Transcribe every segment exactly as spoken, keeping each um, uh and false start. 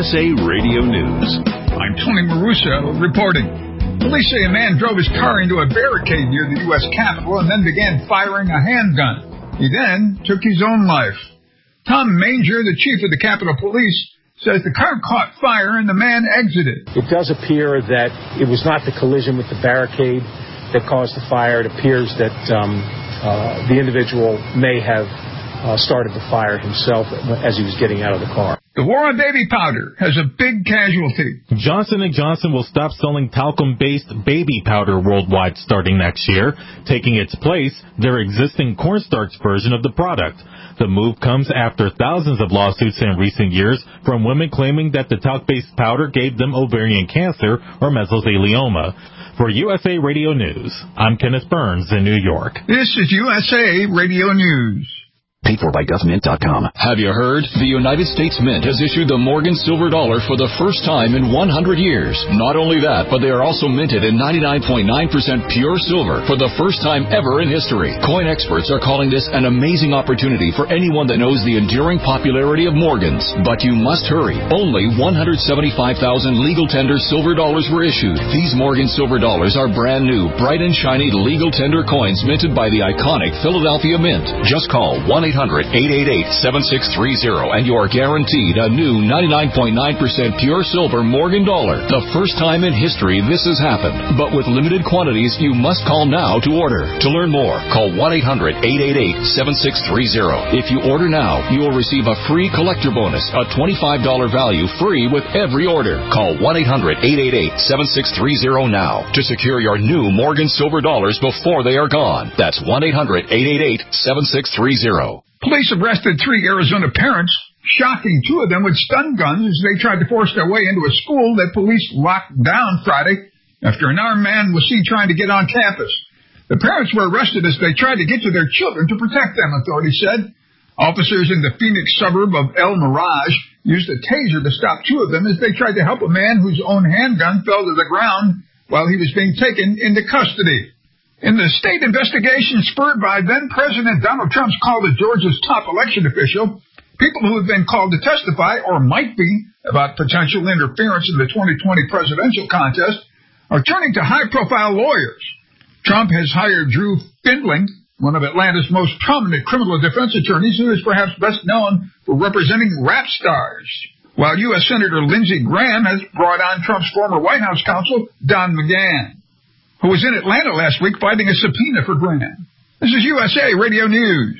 S A Radio News. I'm Tony Maruso reporting. Police say a man drove his car into a barricade near the U S Capitol and then began firing a handgun. He then took his own life. Tom Manger, the chief of the Capitol Police, says the car caught fire and the man exited. It does appear that it was not the collision with the barricade that caused the fire. It appears that um, uh, the individual may have uh, started the fire himself as he was getting out of the car. The war on baby powder has a big casualty. Johnson and Johnson will stop selling talcum-based baby powder worldwide starting next year, taking its place their existing cornstarch version of the product. The move comes after thousands of lawsuits in recent years from women claiming that the talc-based powder gave them ovarian cancer or mesothelioma. For U S A Radio News, I'm Kenneth Burns in New York. This is U S A Radio News. Paid for by Gov Mint dot com. Have you heard? The United States Mint has issued the Morgan Silver Dollar for the first time in one hundred years. Not only that, but they are also minted in ninety-nine point nine percent pure silver for the first time ever in history. Coin experts are calling this an amazing opportunity for anyone that knows the enduring popularity of Morgans. But you must hurry. Only one hundred seventy-five thousand legal tender silver dollars were issued. These Morgan Silver Dollars are brand new, bright and shiny legal tender coins minted by the iconic Philadelphia Mint. Just call one eight hundred eight eight eight seven six three zero and you're guaranteed a new ninety-nine point nine percent pure silver Morgan dollar. The first time in history this has happened. But with limited quantities, you must call now to order. To learn more, call one eight hundred eight eight eight seven six three zero. If you order now, you will receive a free collector bonus, a twenty-five dollars value free with every order. Call one eight hundred eight eight eight seven six three zero now to secure your new Morgan Silver Dollars before they are gone. That's one eight hundred eight eight eight seven six three zero. Police arrested three Arizona parents, shocking two of them with stun guns as they tried to force their way into a school that police locked down Friday after an armed man was seen trying to get on campus. The parents were arrested as they tried to get to their children to protect them, authorities said. Officers in the Phoenix suburb of El Mirage used a taser to stop two of them as they tried to help a man whose own handgun fell to the ground while he was being taken into custody. In the state investigation spurred by then-President Donald Trump's call to Georgia's top election official, people who have been called to testify, or might be, about potential interference in the twenty twenty presidential contest are turning to high-profile lawyers. Trump has hired Drew Findling, one of Atlanta's most prominent criminal defense attorneys, who is perhaps best known for representing rap stars, while U S Senator Lindsey Graham has brought on Trump's former White House counsel, Don McGahn, who was in Atlanta last week fighting a subpoena for Graham. This is U S A Radio News.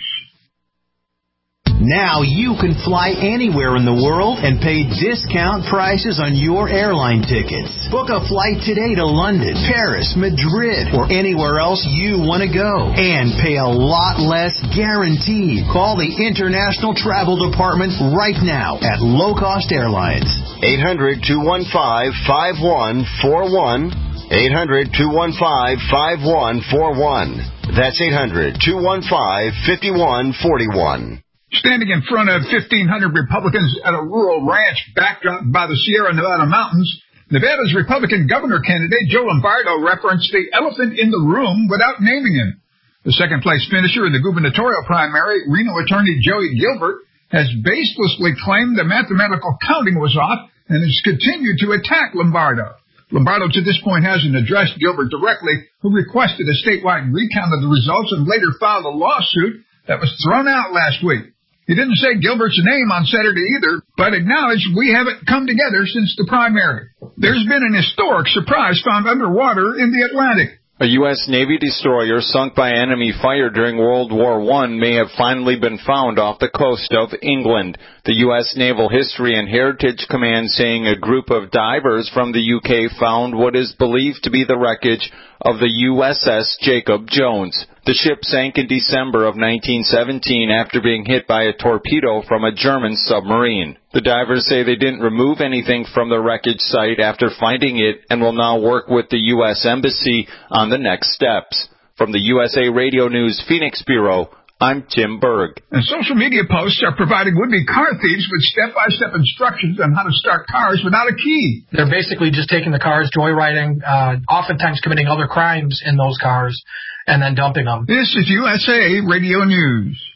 Now you can fly anywhere in the world and pay discount prices on your airline tickets. Book a flight today to London, Paris, Madrid, or anywhere else you want to go. And pay a lot less guaranteed. Call the International Travel Department right now at Low Cost Airlines. eight hundred two one five five one four one. eight hundred two one five five one four one. That's eight hundred two one five five one four one. Standing in front of fifteen hundred Republicans at a rural ranch backed up by the Sierra Nevada mountains, Nevada's Republican governor candidate Joe Lombardo referenced the elephant in the room without naming him. The second-place finisher in the gubernatorial primary, Reno attorney Joey Gilbert, has baselessly claimed the mathematical counting was off and has continued to attack Lombardo. Lombardo to this point hasn't addressed Gilbert directly, who requested a statewide recount of the results and later filed a lawsuit that was thrown out last week. He didn't say Gilbert's name on Saturday either, but acknowledged we haven't come together since the primary. There's been an historic surprise found underwater in the Atlantic. A U S Navy destroyer sunk by enemy fire during World War One may have finally been found off the coast of England. The U S Naval History and Heritage Command saying a group of divers from the U K found what is believed to be the wreckage of the U S S Jacob Jones. The ship sank in December of nineteen seventeen after being hit by a torpedo from a German submarine. The divers say they didn't remove anything from the wreckage site after finding it and will now work with the U S Embassy on the next steps. From the U S A Radio News Phoenix Bureau, I'm Tim Berg. And social media posts are providing would-be car thieves with step-by-step instructions on how to start cars without a key. They're basically just taking the cars, joyriding, uh, oftentimes committing other crimes in those cars, and then dumping them. This is U S A Radio News.